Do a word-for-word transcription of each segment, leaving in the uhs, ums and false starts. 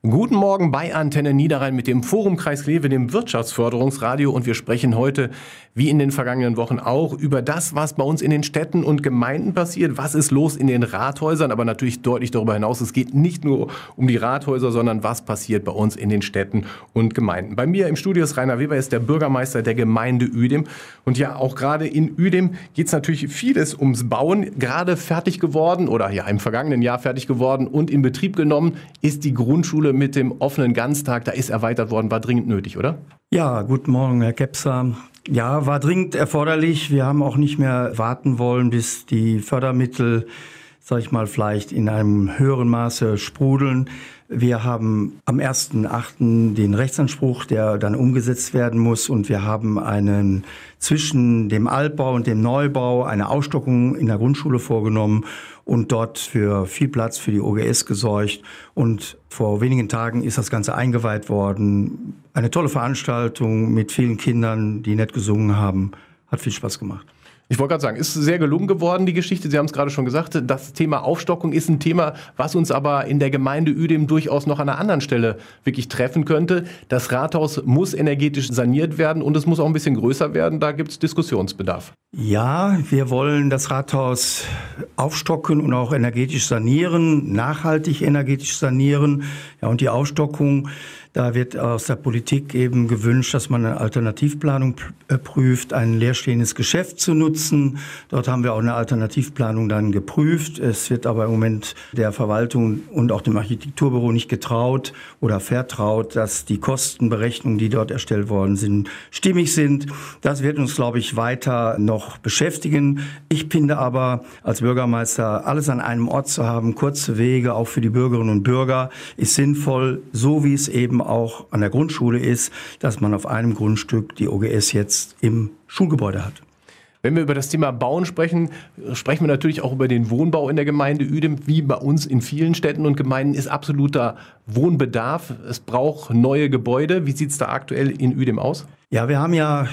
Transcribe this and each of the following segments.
Guten Morgen bei Antenne Niederrhein mit dem Forum Kreis Kleve, dem Wirtschaftsförderungsradio, und wir sprechen heute, wie in den vergangenen Wochen auch, über das, was bei uns in den Städten und Gemeinden passiert. Was ist los in den Rathäusern, aber natürlich deutlich darüber hinaus. Es geht nicht nur um die Rathäuser, sondern was passiert bei uns in den Städten und Gemeinden. Bei mir im Studio ist Rainer Weber, ist der Bürgermeister der Gemeinde Uedem. Und ja, auch gerade in Uedem geht es natürlich vieles ums Bauen. Gerade fertig geworden oder ja im vergangenen Jahr fertig geworden und in Betrieb genommen ist die Grundschule mit dem offenen Ganztag. Da ist erweitert worden, war dringend nötig, oder? Ja, guten Morgen, Herr Kepser. Ja, war dringend erforderlich. Wir haben auch nicht mehr warten wollen, bis die Fördermittel, sag ich mal, vielleicht in einem höheren Maße sprudeln. Wir haben am ersten achten den Rechtsanspruch, der dann umgesetzt werden muss, und wir haben einen zwischen dem Altbau und dem Neubau eine Aufstockung in der Grundschule vorgenommen und dort für viel Platz für die O G S gesorgt. Und vor wenigen Tagen ist das Ganze eingeweiht worden. Eine tolle Veranstaltung mit vielen Kindern, die nett gesungen haben. Hat viel Spaß gemacht. Ich wollte gerade sagen, ist sehr gelungen geworden, die Geschichte. Sie haben es gerade schon gesagt. Das Thema Aufstockung ist ein Thema, was uns aber in der Gemeinde Uedem durchaus noch an einer anderen Stelle wirklich treffen könnte. Das Rathaus muss energetisch saniert werden und es muss auch ein bisschen größer werden. Da gibt es Diskussionsbedarf. Ja, wir wollen das Rathaus aufstocken und auch energetisch sanieren, nachhaltig energetisch sanieren. Ja, und die Aufstockung, da wird aus der Politik eben gewünscht, dass man eine Alternativplanung prüft, ein leerstehendes Geschäft zu nutzen. Dort haben wir auch eine Alternativplanung dann geprüft. Es wird aber im Moment der Verwaltung und auch dem Architekturbüro nicht getraut oder vertraut, dass die Kostenberechnungen, die dort erstellt worden sind, stimmig sind. Das wird uns, glaube ich, weiter noch beschäftigen. Ich finde aber als Bürgermeister, alles an einem Ort zu haben, kurze Wege, auch für die Bürgerinnen und Bürger, ist sinnvoll, so wie es eben auch an der Grundschule ist, dass man auf einem Grundstück die O G S jetzt im Schulgebäude hat. Wenn wir über das Thema Bauen sprechen, sprechen wir natürlich auch über den Wohnbau in der Gemeinde Uedem. Wie bei uns in vielen Städten und Gemeinden ist absoluter Wohnbedarf. Es braucht neue Gebäude. Wie sieht es da aktuell in Uedem aus? Ja, wir haben ja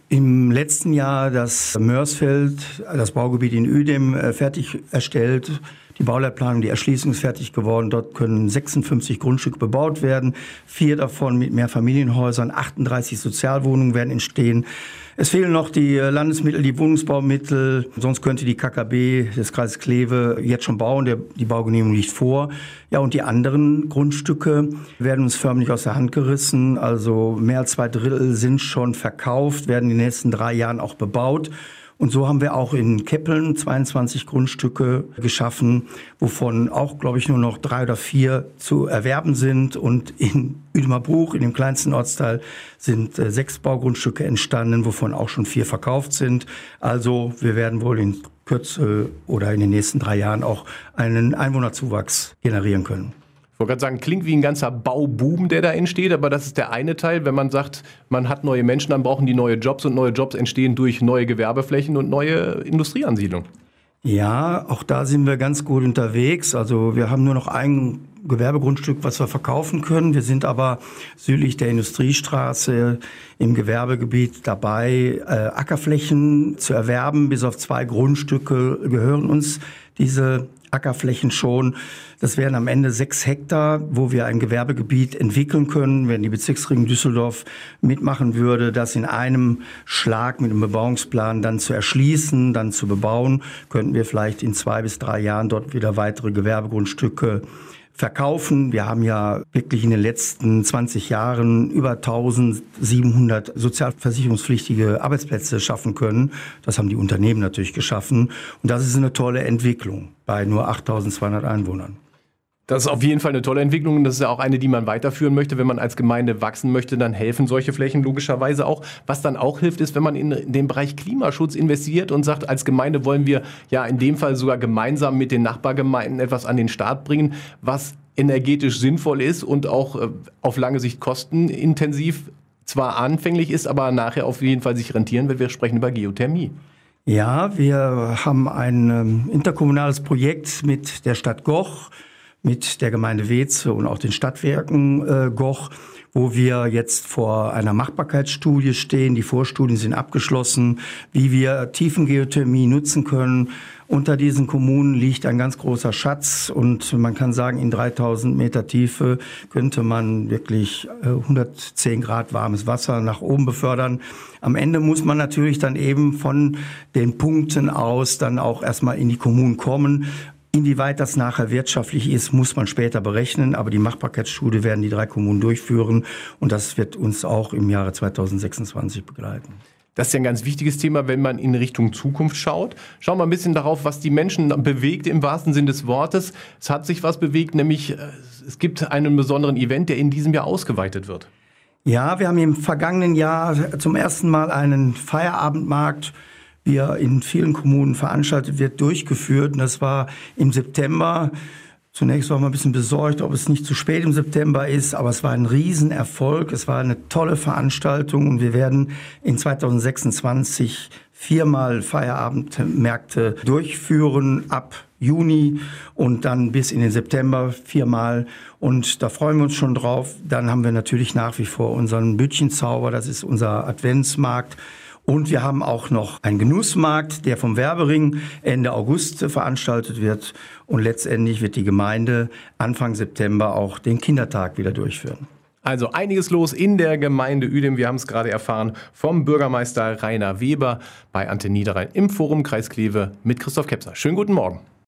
im letzten Jahr das Mörsfeld, das Baugebiet in Uedem, fertig erstellt. Die Bauleitplanung, die Erschließung ist fertig geworden. Dort können sechsundfünfzig Grundstücke bebaut werden. Vier davon mit Mehrfamilienhäusern. achtunddreißig Sozialwohnungen werden entstehen. Es fehlen noch die Landesmittel, die Wohnungsbaumittel. Sonst könnte die K K B des Kreises Kleve jetzt schon bauen. Der, die Baugenehmigung liegt vor. Ja, und die anderen Grundstücke werden uns förmlich aus der Hand gerissen. Also mehr als zwei Drittel sind schon verkauft, werden in den nächsten drei Jahren auch bebaut. Und so haben wir auch in Keppeln zweiundzwanzig Grundstücke geschaffen, wovon auch, glaube ich, nur noch drei oder vier zu erwerben sind. Und in Uedemerbruch, in dem kleinsten Ortsteil, sind äh, sechs Baugrundstücke entstanden, wovon auch schon vier verkauft sind. Also wir werden wohl in Kürze oder in den nächsten drei Jahren auch einen Einwohnerzuwachs generieren können. Ich wollte gerade sagen, klingt wie ein ganzer Bauboom, der da entsteht, aber das ist der eine Teil. Wenn man sagt, man hat neue Menschen, dann brauchen die neue Jobs und neue Jobs entstehen durch neue Gewerbeflächen und neue Industrieansiedlungen. Ja, auch da sind wir ganz gut unterwegs. Also wir haben nur noch ein Gewerbegrundstück, was wir verkaufen können. Wir sind aber südlich der Industriestraße im Gewerbegebiet dabei, äh, Ackerflächen zu erwerben. Bis auf zwei Grundstücke gehören uns diese Ackerflächen schon. Das wären am Ende sechs Hektar, wo wir ein Gewerbegebiet entwickeln können. Wenn die Bezirksregierung Düsseldorf mitmachen würde, das in einem Schlag mit einem Bebauungsplan dann zu erschließen, dann zu bebauen, könnten wir vielleicht in zwei bis drei Jahren dort wieder weitere Gewerbegrundstücke verkaufen. Wir haben ja wirklich in den letzten zwanzig Jahren über eintausendsiebenhundert sozialversicherungspflichtige Arbeitsplätze schaffen können. Das haben die Unternehmen natürlich geschaffen. Und das ist eine tolle Entwicklung bei nur achttausendzweihundert Einwohnern. Das ist auf jeden Fall eine tolle Entwicklung und das ist ja auch eine, die man weiterführen möchte. Wenn man als Gemeinde wachsen möchte, dann helfen solche Flächen logischerweise auch. Was dann auch hilft, ist, wenn man in den Bereich Klimaschutz investiert und sagt, als Gemeinde wollen wir ja in dem Fall sogar gemeinsam mit den Nachbargemeinden etwas an den Start bringen, was energetisch sinnvoll ist und auch auf lange Sicht kostenintensiv zwar anfänglich ist, aber nachher auf jeden Fall sich rentieren wird. Wir sprechen über Geothermie. Ja, wir haben ein interkommunales Projekt mit der Stadt Goch mit der Gemeinde Weeze und auch den Stadtwerken äh, Goch, wo wir jetzt vor einer Machbarkeitsstudie stehen. Die Vorstudien sind abgeschlossen, wie wir Tiefengeothermie nutzen können. Unter diesen Kommunen liegt ein ganz großer Schatz und man kann sagen, in dreitausend Meter Tiefe könnte man wirklich hundertzehn Grad warmes Wasser nach oben befördern. Am Ende muss man natürlich dann eben von den Punkten aus dann auch erstmal in die Kommunen kommen. Inwieweit das nachher wirtschaftlich ist, muss man später berechnen. Aber die Machbarkeitsstudie werden die drei Kommunen durchführen. Und das wird uns auch im Jahre zweitausendsechsundzwanzig begleiten. Das ist ja ein ganz wichtiges Thema, wenn man in Richtung Zukunft schaut. Schauen wir ein bisschen darauf, was die Menschen bewegt im wahrsten Sinne des Wortes. Es hat sich was bewegt, nämlich es gibt einen besonderen Event, der in diesem Jahr ausgeweitet wird. Ja, wir haben im vergangenen Jahr zum ersten Mal einen Feierabendmarkt, wie er in vielen Kommunen veranstaltet wird, durchgeführt. Und das war im September. Zunächst waren wir ein bisschen besorgt, ob es nicht zu spät im September ist, aber es war ein Riesenerfolg. Es war eine tolle Veranstaltung und wir werden in zweitausendsechsundzwanzig viermal Feierabendmärkte durchführen ab Juni und dann bis in den September viermal. Und da freuen wir uns schon drauf. Dann haben wir natürlich nach wie vor unseren Bütchenzauber, das ist unser Adventsmarkt. Und wir haben auch noch einen Genussmarkt, der vom Werbering Ende August veranstaltet wird. Und letztendlich wird die Gemeinde Anfang September auch den Kindertag wieder durchführen. Also einiges los in der Gemeinde Uedem. Wir haben es gerade erfahren vom Bürgermeister Rainer Weber bei Antenne Niederrhein im Forum Kreis Kleve mit Christoph Kepser. Schönen guten Morgen.